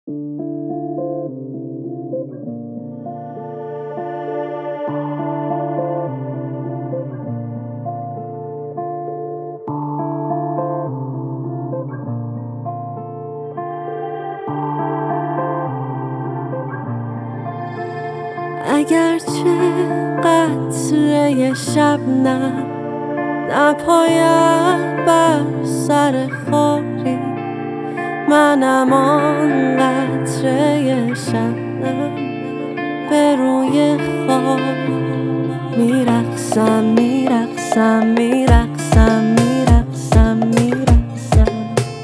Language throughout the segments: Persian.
اگرچه قطره شبنم نپاید بر سر خاری، منم آن قطره شبنم به روی خار میرقصم میرقصم میرقصم میرقصم میرقصم.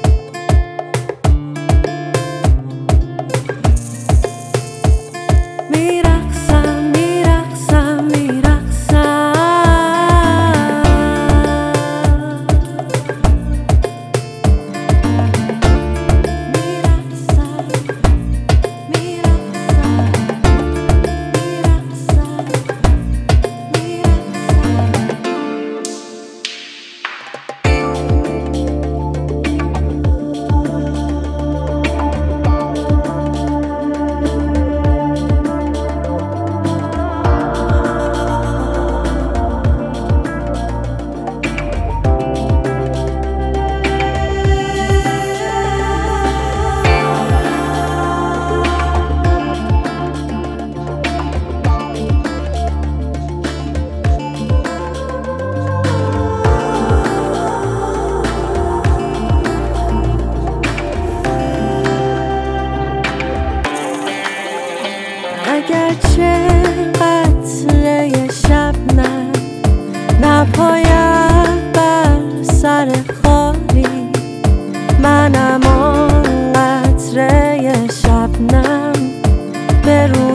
اگرچه قطره شبنم نپاید بر سر خاری، منم آن قطره شبنم به روی